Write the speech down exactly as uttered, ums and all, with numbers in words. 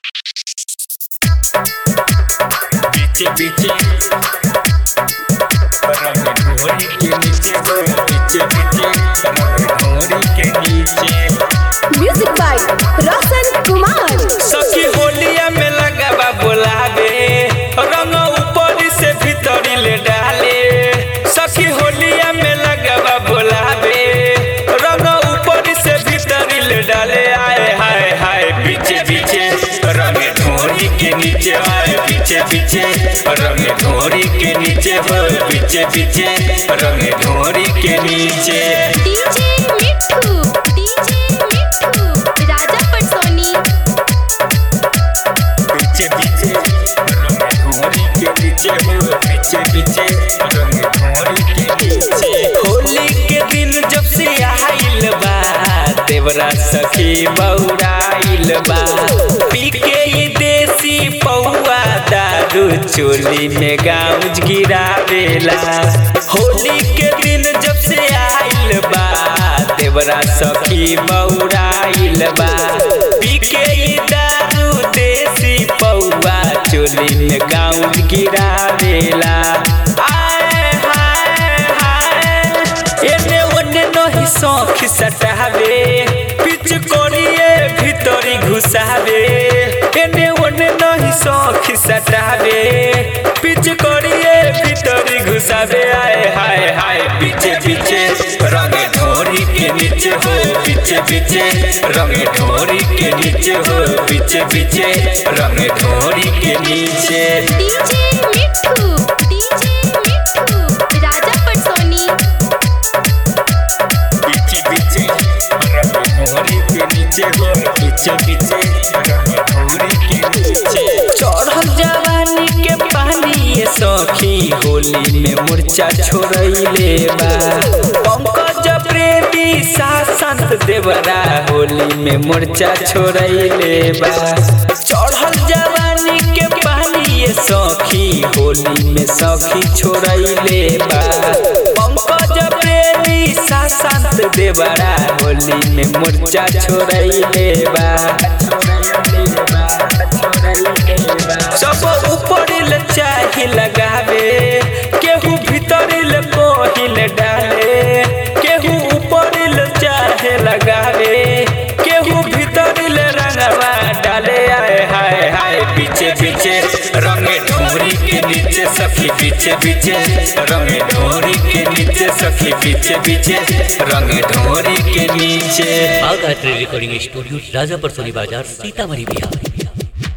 पीछे पीछे ढोरी के नीचे पीछे पीछे ढोरी के नीचे। Music by Roshan Kumar. सखी होलिया में लगावा बोलावे रंग ऊपर से भीतरी ले डाले। सखी होलिया में लगावा बोलावे रंग ऊपर से भीतरी ले डाले। आए हाय हाय पीछे पीछे रंग ढोरी के नीचे। आए पीछे पीछे रंग ढोरी के नीचे हो पीछे पीछे रंग ढोरी के नीचे। डीजे मिट्ठू डीजे मिट्ठू राजा पटसोनी। पीछे पीछे रंग ढोरी के नीचे हो पीछे पीछे रंग ढोरी के नीचे। होली के दिन जब से आइल बा देवरा सखी बौराइल बा। पी के ये देसी पौआ दारू चोली में गाउज गिरावेला। होली के दिन जब से आइल बा देवरा सखी बौराइल बा। पी के ये दारू देसी पौआ चोली में गाउज गिरावेला। आए हाय हाय एने ओने नही सौख सटावे पिच कोरिए भीतरी घुसावे। एने ओने नही सौख सटावे पिच कोरिए भीतरी घुसावे। आए हाय हाय पीछे पीछे रंग ढोरी के नीचे हो पीछे पीछे रंग ढोरी के नीचे हो पीछे पीछे रंग ढोरी के नीचे। डीजे मिट्ठू डीजे मिट्ठू राजा पटसोनी। पीछे पीछे रंग ढोरी के नीचे हो पीछे पीछे रंग ढोरी के नीचे। चढ़ल जवानी के पानी ये सखी होली में मूर्छा छोड़ैले बा। पंकज प्रेमी शासंत देवरा होली में मूर्छा छोड़ैले बा। चढ़ल जवानी के पानी ये सखी होली में सखी छोड़ैले बा। पंकज प्रेमी शासंत देवरा होली में मूर्छा छोड़ैले बा। सब ऊपर ले चाही लगावे केहू भीतर ले कोहिल डाले। केहू ऊपर ले चाहे लगावे केहू भीतर ले रंगवा डाले। आए हाय हाय पीछे पीछे रंग ढोरी के नीचे सखी पीछे पीछे रंग ढोरी के नीचे सखी पीछे पीछे रंग ढोरी के नीचे। आगात्री रिकॉर्डिंग स्टूडियो राजा पटसोनी बाजार सीतामढ़ी बिहार।